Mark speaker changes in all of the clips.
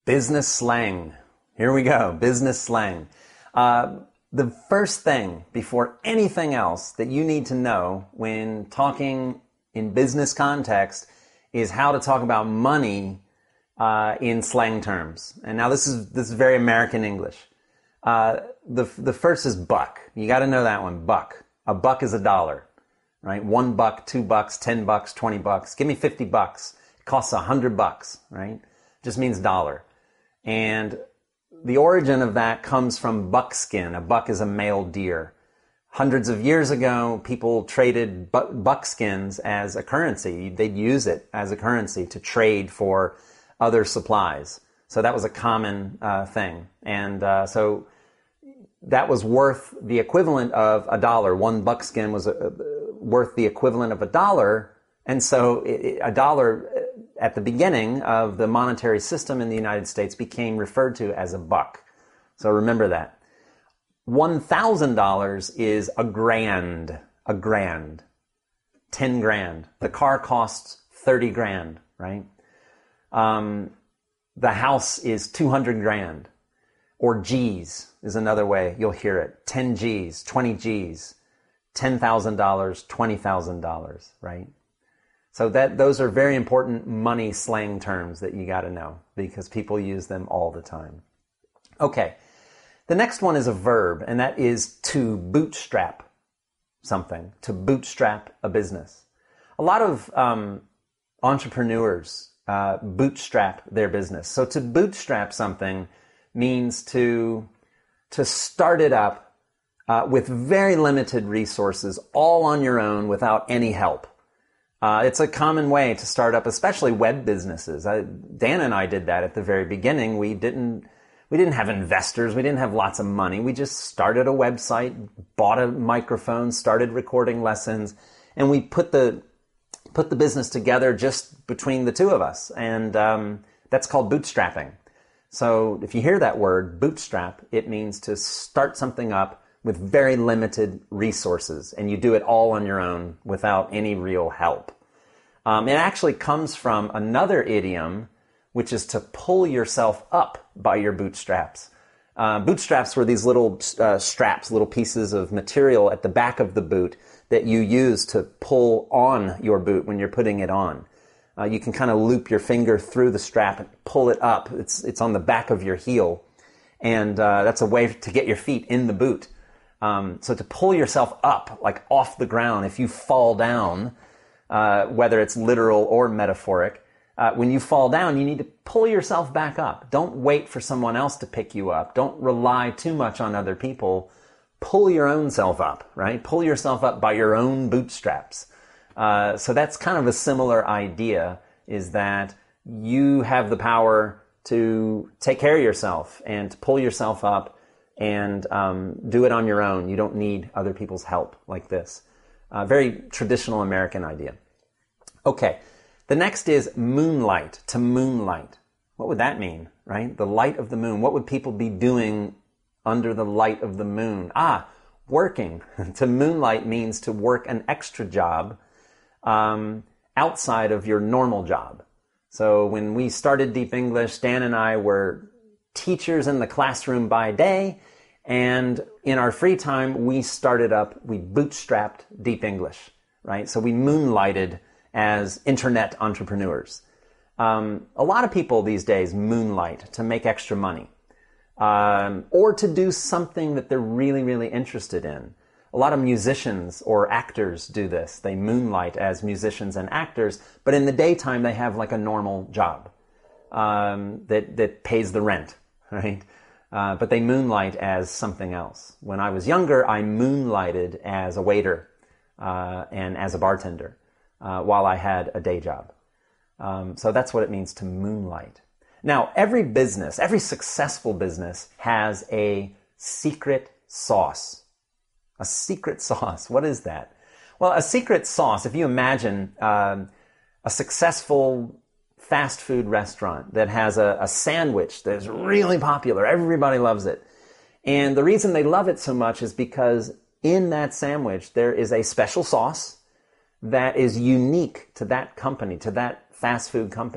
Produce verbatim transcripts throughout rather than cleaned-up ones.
Speaker 1: Business slang. Here we go. Business slang. Uh, the first thing before anything else that you need to know when talking in business context is how to talk about money uh, in slang terms. And now this is this is very American English. Uh, the the first is buck. You got to know that one. Buck. A buck is a dollar, right? One buck, two bucks, ten bucks, twenty bucks. Give me fifty bucks. It costs a hundred bucks, right? Just means dollar. And the origin of that comes from buckskin. A buck is a male deer. Hundreds of years ago, people traded bu- buckskins as a currency. They'd use it as a currency to trade for other supplies. So that was a common uh, thing. And uh, so that was worth the equivalent of a dollar. One buckskin was a, worth the equivalent of a dollar. And so it, a dollar at the beginning of the monetary system in the United States became referred to as a buck. So remember that. one thousand dollars is a grand, a grand, ten grand. The car costs thirty grand, right? Um, the house is two hundred grand. Or G's is another way you'll hear it. ten G's, twenty G's, ten thousand dollars, twenty thousand dollars, right? So that those are very important money slang terms that you got to know because people use them all the time. Okay. The next one is a verb, and that is to bootstrap something, to bootstrap a business. A lot of um, entrepreneurs uh, bootstrap their business. So to bootstrap something means to to start it up uh, with very limited resources, all on your own without any help. Uh, it's a common way to start up, especially web businesses. I, Dan and I did that at the very beginning. We didn't we didn't have investors. We didn't have lots of money. We just started a website, bought a microphone, started recording lessons, and we put the put the business together just between the two of us. And um, that's called bootstrapping. So if you hear that word, bootstrap, it means to start something up with very limited resources, and you do it all on your own without any real help. Um, it actually comes from another idiom, which is to pull yourself up by your bootstraps. Uh, bootstraps were these little uh, straps, little pieces of material at the back of the boot that you use to pull on your boot when you're putting it on. Uh, you can kind of loop your finger through the strap and pull it up. It's it's on the back of your heel, and uh, that's a way to get your feet in the boot. Um, so to pull yourself up, like off the ground, if you fall down, uh, whether it's literal or metaphoric, uh, when you fall down, you need to pull yourself back up. Don't wait for someone else to pick you up. Don't rely too much on other people. Pull your own self up, right? Pull yourself up by your own bootstraps. Uh, so that's kind of a similar idea, is that you have the power to take care of yourself and to pull yourself up and um, do it on your own. You don't need other people's help like this. Uh, very traditional American idea. Okay, the next is moonlight, to moonlight. What would that mean, right? The light of the moon. What would people be doing under the light of the moon? Ah, working. To moonlight means to work an extra job um, outside of your normal job. So when we started Deep English, Dan and I were teachers in the classroom by day, and in our free time, we started up, we bootstrapped Deep English, right? So we moonlighted as internet entrepreneurs. Um, a lot of people these days moonlight to make extra money, um, or to do something that they're really, really interested in. A lot of musicians or actors do this. They moonlight as musicians and actors, but in the daytime, they have like a normal job um, that, that pays the rent, right? Uh, but they moonlight as something else. When I was younger, I moonlighted as a waiter uh, and as a bartender uh, while I had a day job. Um, so that's what it means to moonlight. Now, every business, every successful business has a secret sauce. A secret sauce. What is that? Well, a secret sauce, if you imagine um, a successful fast food restaurant that has a, a sandwich that is really popular. Everybody loves it. And the reason they love it so much is because in that sandwich there is a special sauce that is unique to that company, to that fast food company.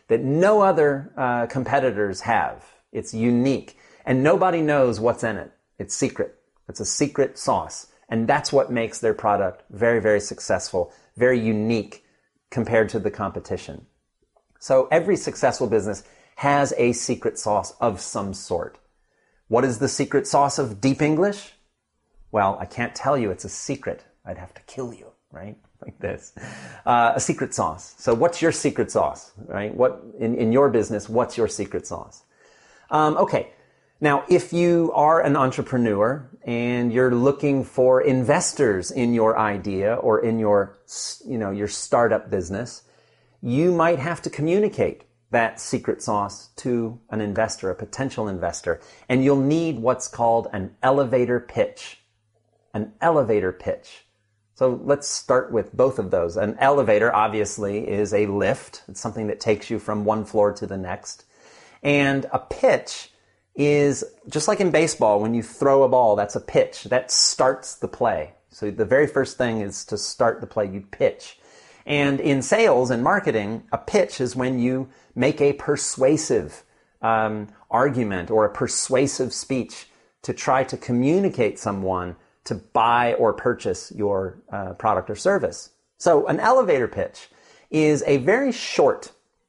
Speaker 1: that no other uh, competitors have. It's unique, and nobody knows what's in it. It's secret. It's a secret sauce, and that's what makes their product very, very successful, very unique compared to the competition. So every successful business has a secret sauce of some sort. What is the secret sauce of Deep English? Well, I can't tell you. It's a secret. I'd have to kill you, right? Like this. Uh, a secret sauce. So what's your secret sauce, right? What in, in your business, what's your secret sauce? Um, okay. Now, if you are an entrepreneur and you're looking for investors in your idea or in your, you know, your startup business, you might have to communicate that secret sauce to an investor, a potential investor, and you'll need what's called an elevator pitch. An elevator pitch. So let's start with both of those. An elevator, obviously, is a lift. It's something that takes you from one floor to the next. And a pitch is, just like in baseball, when you throw a ball, that's a pitch. That starts the play. So the very first thing is to start the play. You pitch. And in sales and marketing, a pitch is when you make a persuasive um, argument or a persuasive speech to try to communicate someone to buy or purchase your uh, product or service. So an elevator pitch is a very short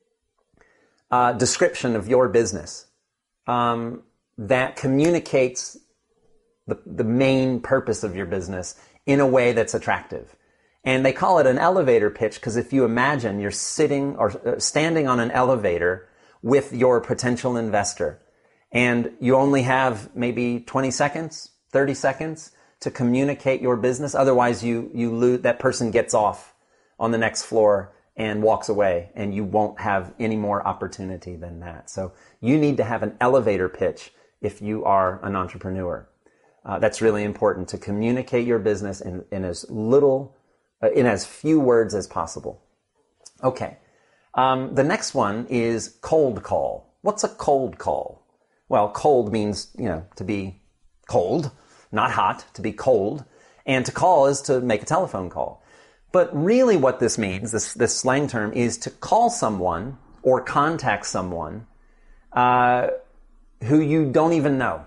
Speaker 1: uh, description of your business um, that communicates the, the main purpose of your business in a way that's attractive. And they call it an elevator pitch because if you imagine you're sitting or uh, standing on an elevator with your potential investor and you only have maybe twenty seconds, thirty seconds to communicate your business. Otherwise, you, you lose, that person gets off on the next floor and walks away and you won't have any more opportunity than that. So you need to have an elevator pitch if you are an entrepreneur. Uh, that's really important to communicate your business in, in as little in as few words as possible. Okay. Um, the next one is cold call. What's a cold call? Well, cold means, you know, to be cold, not hot, to be cold. And to call is to make a telephone call. But really what this means, this, this slang term, is to call someone or contact someone uh, who you don't even know.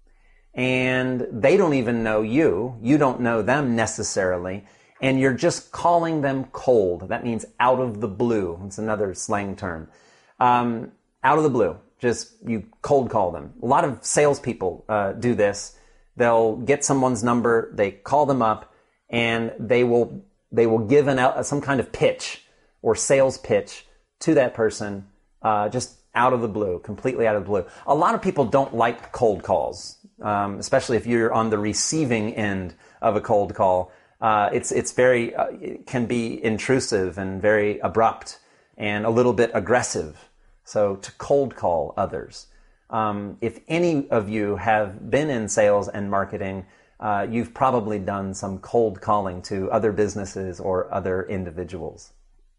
Speaker 1: And they don't even know you. You don't know them necessarily. And you're just calling them cold. That means out of the blue. It's another slang term. Um, out of the blue. Just you cold call them. A lot of salespeople uh, do this. They'll get someone's number, they call them up, and they will they will give an some kind of pitch or sales pitch to that person uh, just out of the blue, completely out of the blue. A lot of people don't like cold calls, um, especially if you're on the receiving end of a cold call. Uh, it's it's very uh, it can be intrusive and very abrupt and a little bit aggressive. So to cold call others. Um, if any of you have been in sales and marketing, uh, you've probably done some cold calling to other businesses or other individuals.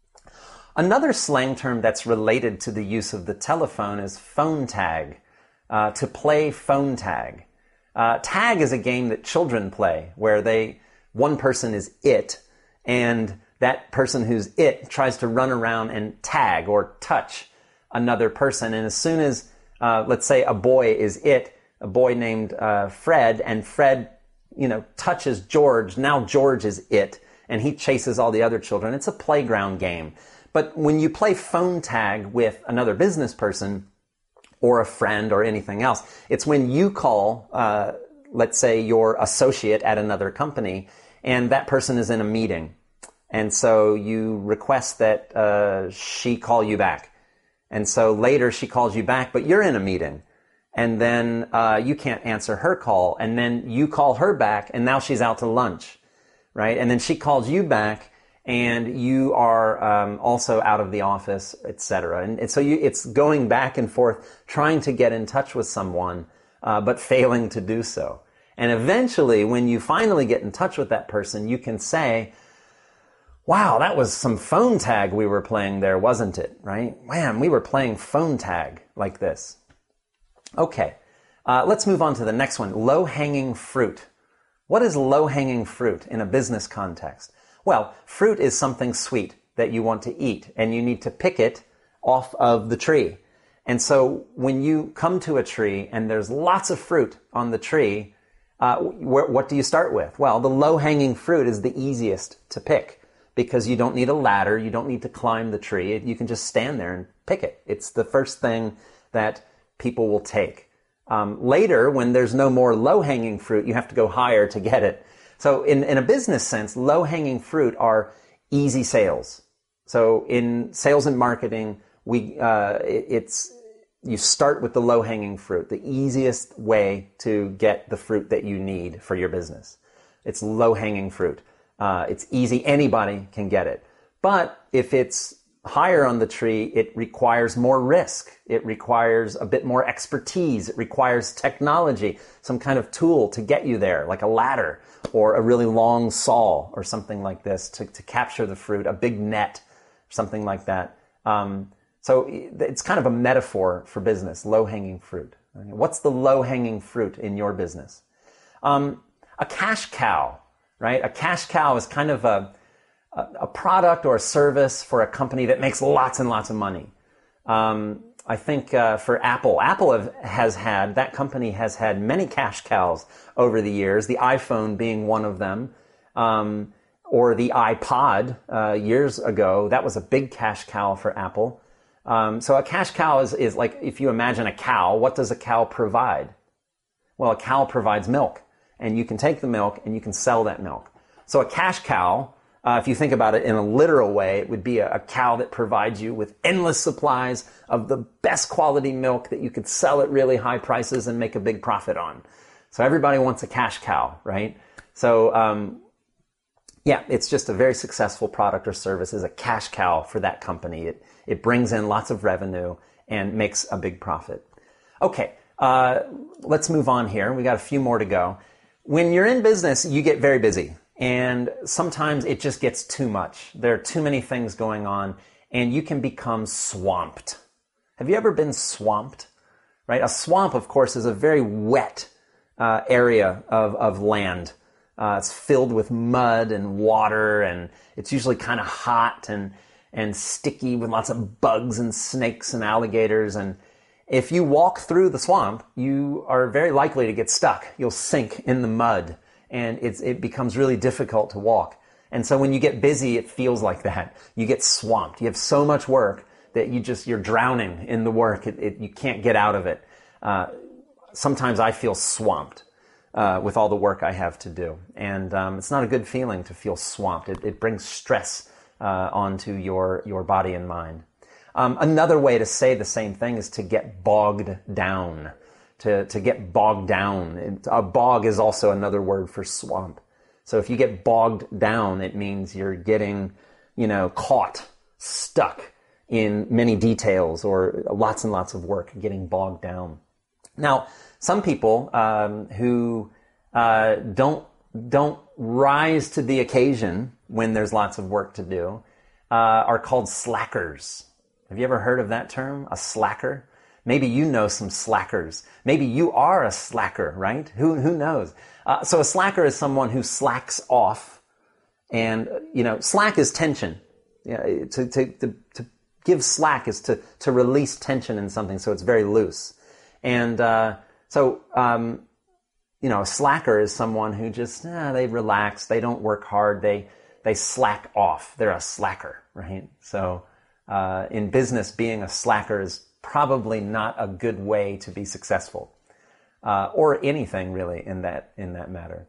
Speaker 1: Another slang term that's related to the use of the telephone is phone tag. Uh, to play phone tag. Uh, tag is a game that children play where they one person is it, and that person who's it tries to run around and tag or touch another person. And as soon as, uh, let's say a boy is it, a boy named uh, Fred, and Fred, you know, touches George, now George is it, and he chases all the other children. It's a playground game. But when you play phone tag with another business person or a friend or anything else, it's when you call, uh, let's say your associate at another company, and that person is in a meeting. And so you request that uh, she call you back. And so later she calls you back, but you're in a meeting. And then uh, you can't answer her call. And then you call her back, and now she's out to lunch, right? And then she calls you back, and you are um, also out of the office, et cetera. And, and so you, it's going back and forth, trying to get in touch with someone, uh, but failing to do so. And eventually, when you finally get in touch with that person, you can say, wow, that was some phone tag we were playing there, wasn't it? Right? Man, we were playing phone tag like this. Okay, uh, let's move on to the next one. Low-hanging fruit. What is low-hanging fruit in a business context? Well, fruit is something sweet that you want to eat, and you need to pick it off of the tree. And so when you come to a tree and there's lots of fruit on the tree, uh, wh- what do you start with? Well, the low-hanging fruit is the easiest to pick because you don't need a ladder. You don't need to climb the tree. You can just stand there and pick it. It's the first thing that people will take. Um, later, when there's no more low-hanging fruit, you have to go higher to get it. So in, in a business sense, low-hanging fruit are easy sales. So in sales and marketing, we uh, it, it's you start with the low-hanging fruit, the easiest way to get the fruit that you need for your business. It's low-hanging fruit. Uh, it's easy. Anybody can get it. But if it's higher on the tree, it requires more risk. It requires a bit more expertise. It requires technology, some kind of tool to get you there, like a ladder or a really long saw or something like this to, to capture the fruit, a big net, something like that. Um, so it's kind of a metaphor for business, low-hanging fruit. What's the low-hanging fruit in your business? Um, a cash cow, right? A cash cow is kind of a a product or a service for a company that makes lots and lots of money. Um, I think uh, for Apple, Apple have, has had, that company has had many cash cows over the years, the iPhone being one of them, um, or the iPod uh, years ago. That was a big cash cow for Apple. Um, so a cash cow is, is like, if you imagine a cow, what does a cow provide? Well, a cow provides milk, and you can take the milk and you can sell that milk. So a cash cow, Uh, if you think about it in a literal way, it would be a, a cow that provides you with endless supplies of the best quality milk that you could sell at really high prices and make a big profit on. So everybody wants a cash cow, right? So, um, yeah, it's just a very successful product or service is a cash cow for that company. It, it brings in lots of revenue and makes a big profit. Okay, uh, let's move on here. We got a few more to go. When you're in business, you get very busy. And sometimes it just gets too much. There are too many things going on, and you can become swamped. Have you ever been swamped? Right? A swamp, of course, is a very wet uh, area of, of land. Uh, it's filled with mud and water, and it's usually kind of hot and, and sticky with lots of bugs and snakes and alligators. And if you walk through the swamp, you are very likely to get stuck. You'll sink in the mud. And it's, it becomes really difficult to walk. And so when you get busy, it feels like that. You get swamped. You have so much work that you just, you're drowning in the work. It, it, you can't get out of it. Uh, sometimes I feel swamped uh, with all the work I have to do. And um, it's not a good feeling to feel swamped. It, it brings stress uh, onto your, your body and mind. Um, another way to say the same thing is to get bogged down. To, to get bogged down. A bog is also another word for swamp. So if you get bogged down, it means you're getting, you know, caught, stuck in many details or lots and lots of work, getting bogged down. Now, some people um, who uh, don't don't rise to the occasion when there's lots of work to do uh, are called slackers. Have you ever heard of that term, a slacker? Maybe you know some slackers. Maybe you are a slacker, right? Who who knows? Uh, so a slacker is someone who slacks off, and you know, slack is tension. Yeah, to to to, to give slack is to to release tension in something, so it's very loose. And uh, so um, you know, a slacker is someone who just eh, they relax, they don't work hard, they they slack off. They're a slacker, right? So uh, in business, being a slacker is probably not a good way to be successful, uh, or anything really in that in that matter.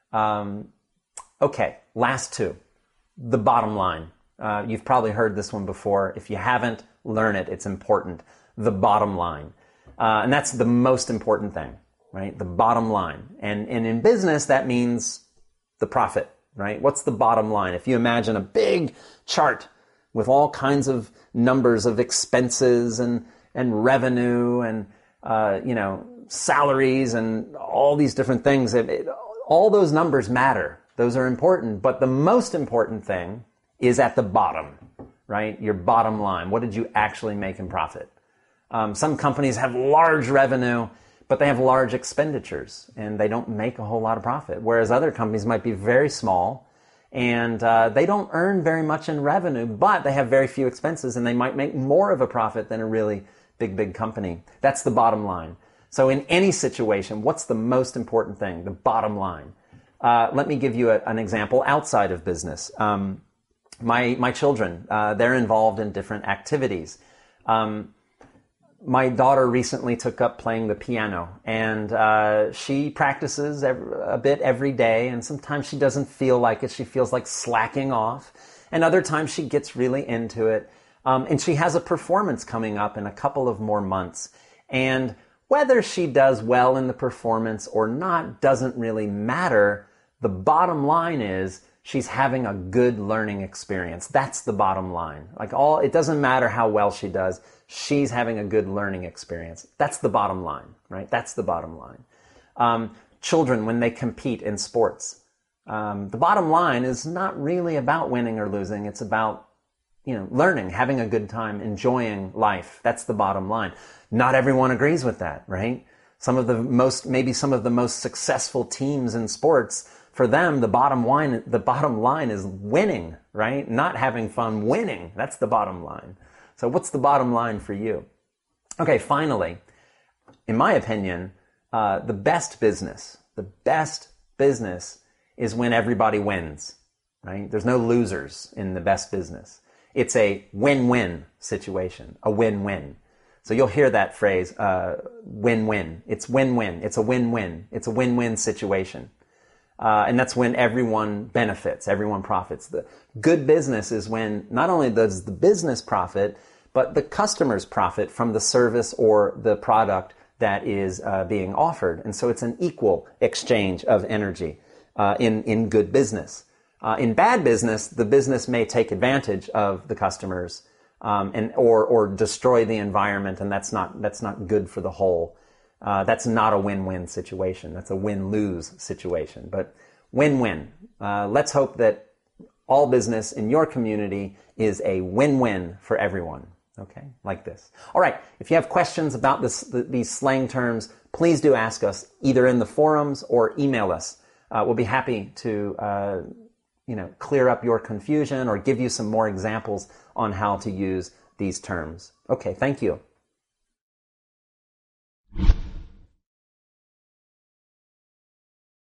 Speaker 1: Um, okay, last two. The bottom line. Uh, you've probably heard this one before. If you haven't, learn it. It's important. The bottom line, uh, and that's the most important thing, right? The bottom line. And and in business, that means the profit, right? What's the bottom line? If you imagine a big chart with all kinds of numbers of expenses and and revenue and, uh, you know, salaries and all these different things. It, it, all those numbers matter. Those are important. But the most important thing is at the bottom, right? Your bottom line. What did you actually make in profit? Um, some companies have large revenue, but they have large expenditures and they don't make a whole lot of profit. Whereas other companies might be very small and uh, they don't earn very much in revenue, but they have very few expenses, and they might make more of a profit than a really big, big company. That's the bottom line. So in any situation, what's the most important thing? The bottom line. Uh, let me give you a, an example outside of business. Um, my my children, uh, they're involved in different activities. Um, my daughter recently took up playing the piano, and uh, she practices every, a bit every day, and sometimes she doesn't feel like it. She feels like slacking off, and other times she gets really into it. Um, and she has a performance coming up in a couple of more months, and whether she does well in the performance or not doesn't really matter. The bottom line is she's having a good learning experience. That's the bottom line. Like all, it doesn't matter how well she does. She's having a good learning experience. That's the bottom line, right? That's the bottom line. Um, children, when they compete in sports, um, the bottom line is not really about winning or losing. It's about, you know, learning, having a good time, enjoying life. That's the bottom line. Not everyone agrees with that, right? Some of the most, maybe some of the most successful teams in sports, for them, the bottom line, the bottom line is winning, right? Not having fun, winning. That's the bottom line. So what's the bottom line for you? Okay, finally, in my opinion, uh, the best business, the best business is when everybody wins, right? There's no losers in the best business. It's a win-win situation, a win-win. So you'll hear that phrase, uh, win-win. It's win-win. It's a win-win. It's a win-win situation. Uh, and that's when everyone benefits, everyone profits. The good business is when not only does the business profit, but the customers profit from the service or the product that is uh, being offered. And so it's an equal exchange of energy uh, in, in good business. Uh, in bad business, the business may take advantage of the customers um, and or or destroy the environment, and that's not that's not good for the whole. Uh, that's not a win-win situation. That's a win-lose situation. But win-win. Uh, let's hope that all business in your community is a win-win for everyone. Okay, like this. All right, if you have questions about this, the, these slang terms, please do ask us either in the forums or email us. Uh, we'll be happy to uh, you know, clear up your confusion or give you some more examples on how to use these terms. Okay, thank you.